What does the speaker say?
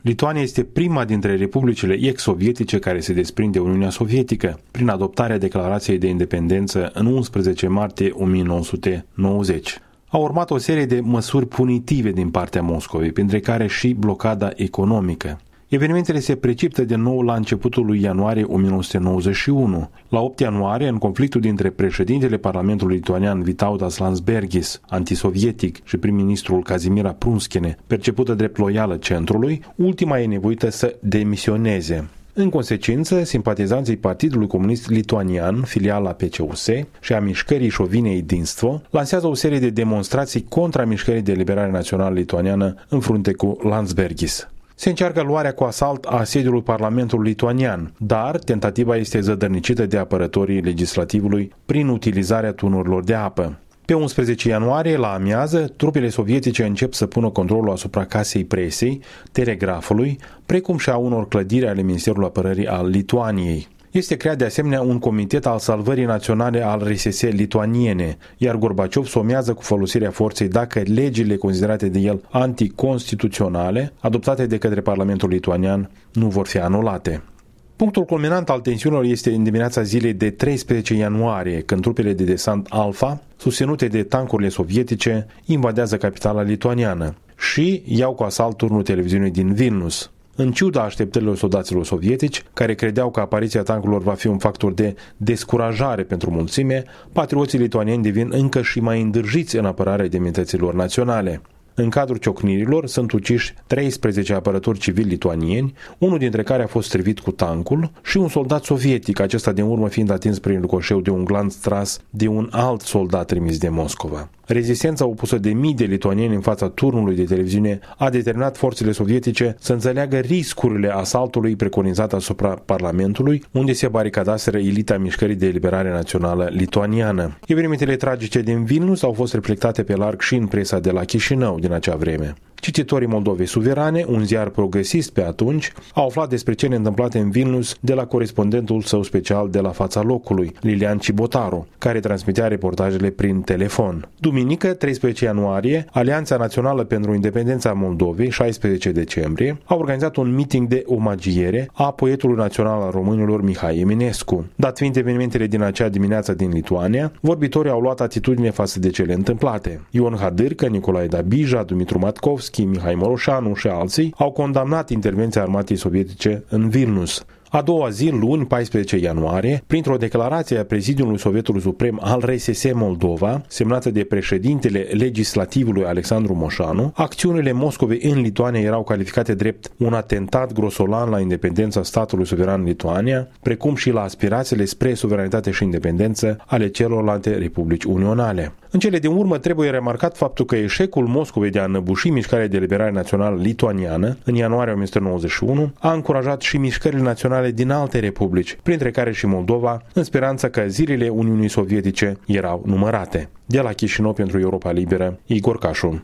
Lituania este prima dintre republicile ex-sovietice care se desprinde de Uniunea Sovietică, prin adoptarea Declarației de Independență în 11 martie 1990. A urmat o serie de măsuri punitive din partea Moscovei, printre care și blocada economică. Evenimentele se precipită din nou la începutul lui ianuarie 1991. La 8 ianuarie, în conflictul dintre președintele Parlamentului lituanian Vytautas Landsbergis, antisovietic, și prim-ministrul Kazimira Prunskiene, percepută drept loială centrului, ultima e nevoită să demisioneze. În consecință, simpatizanții Partidului Comunist Lituanian, filiala PCUS, și a mișcării Șovine Jedinstvo, lansează o serie de demonstrații contra mișcării de eliberare națională lituaniană în frunte cu Landsbergis. Se încearcă luarea cu asalt a sediului Parlamentului lituanian, dar tentativa este zădărnicită de apărătorii legislativului prin utilizarea tunurilor de apă. Pe 11 ianuarie, la amiază, trupele sovietice încep să pună controlul asupra Casei Presei, telegrafului, precum și a unor clădiri ale Ministerului Apărării al Lituaniei. Este creat de asemenea un comitet al salvării naționale al RSS lituaniene, iar Gorbaciov somează cu folosirea forței dacă legile considerate de el anticonstituționale, adoptate de către Parlamentul lituanian, nu vor fi anulate. Punctul culminant al tensiunilor este în dimineața zilei de 13 ianuarie, când trupele de desant Alfa, susținute de tancurile sovietice, invadează capitala lituaniană și iau cu asalt turnul televiziunii din Vilnius. În ciuda așteptărilor soldaților sovietici, care credeau că apariția tancurilor va fi un factor de descurajare pentru mulțime, patrioții lituanieni devin încă și mai îndârjiți în apărarea demnităților naționale. În cadrul ciocnirilor sunt uciși 13 apărători civili lituanieni, unul dintre care a fost strivit cu tancul, și un soldat sovietic, acesta din urmă fiind atins prin ricoșeu de un glanț tras de un alt soldat trimis de Moscova. Rezistența opusă de mii de lituanieni în fața turnului de televiziune a determinat forțele sovietice să înțeleagă riscurile asaltului preconizat asupra Parlamentului, unde se baricadaseră elita mișcării de eliberare națională lituaniană. Evenimentele tragice din Vilnius au fost reflectate pe larg și în presa de la Chișinău din acea vreme. Cititorii Moldovei Suverane, un ziar progresist pe atunci, au aflat despre cele întâmplate în Vilnius de la corespondentul său special de la fața locului, Lilian Cibotaru, care transmitea reportajele prin telefon. Duminică, 13 ianuarie, Alianța Națională pentru Independența Moldovei, 16 decembrie, a organizat un meeting de omagiere a poetului național al românilor Mihai Eminescu. Dat fiind evenimentele din acea dimineață din Lituania, vorbitorii au luat atitudine față de cele întâmplate. Ion Hadârcă, Nicolae Dabija, Dumitru Matkovski, Mihai Moroșanu și alții au condamnat intervenția armatei sovietice în Vilnius. A doua zi, luni, 14 ianuarie, printr-o declarație a Prezidiului Sovietului Suprem al RSS Moldova, semnată de președintele legislativului Alexandru Moșanu, acțiunile Moscovei în Lituania erau calificate drept un atentat grosolan la independența statului suveran Lituania, precum și la aspirațiile spre suveranitate și independență ale celorlalte republici unionale. În cele din urmă trebuie remarcat faptul că eșecul Moscovei de a înăbuși mișcarea de eliberare națională lituaniană în ianuarie 1991 a încurajat și mișcările naționale din alte republici, printre care și Moldova, în speranța că zilele Uniunii Sovietice erau numărate. De la Chișinău pentru Europa Liberă, Igor Cașu.